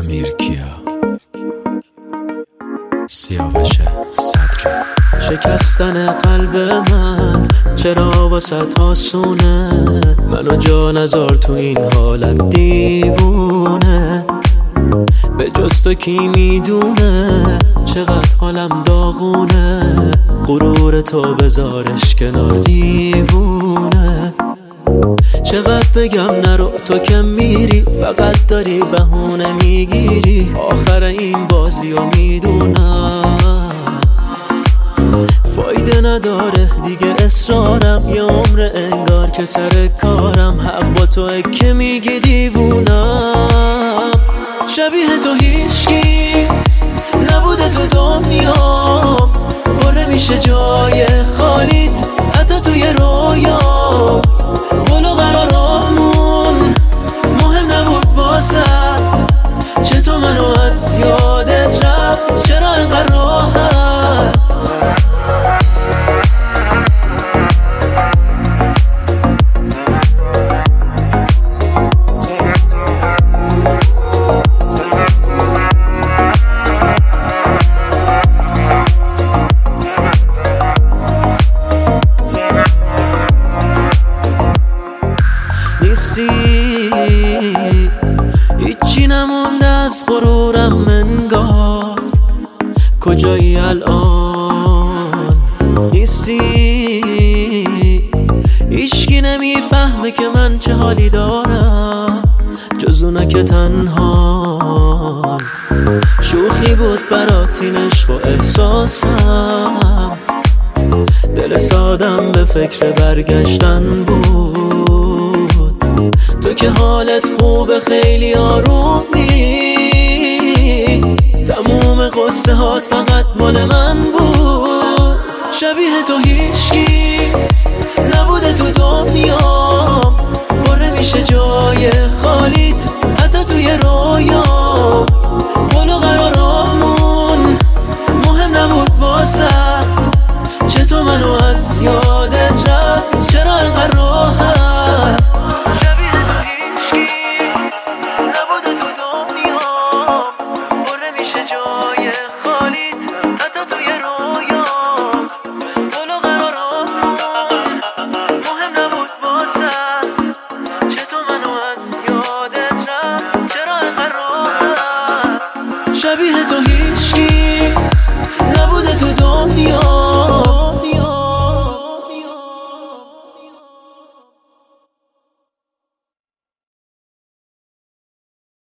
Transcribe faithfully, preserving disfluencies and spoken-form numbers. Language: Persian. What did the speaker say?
امیرکیا سیاوش صدری. شکستن قلب من چرا واسه آسونه، منو جا نذار تو این حالت دیوونه. به جز تو کی میدونه چقدر حالم داغونه، غرور تو بذارش کنار دیوونه. چقدر بگم نرو تو که میری، فقط داری بهونه میگیری. آخر این بازی رو میدونم فایده نداره دیگه اصرارم، یه عمر انگار که سر کارم. حق با توه که میگی دیوونم. شبیه تو هیچکی نبوده تو دنیا، بره میشه جای خالیت حتی توی رویا. بلو قرارمون مهم نبود واسط، چطور منو از یادت رفت چرا اینقدر راحت. نیستی هیچی نمونده از غرورم انگار، کجایی الان نیستی. هیچکی نمیفهمه که من چه حالی دارم جز اونا که تنها. شوخی بود برات این عشق و احساسم، دل سادم به فکر برگشتن بود. تو که حالت خوبه خیلی آرومی، تموم قصه هات فقط مال من بود. شبیه تو هیچکی نبوده تو دنیا، بره میشه جای خالیت حتی توی رویا. بلو قرارمون مهم نبود واسط، چطور منو از یادت رفت چرا اینقدر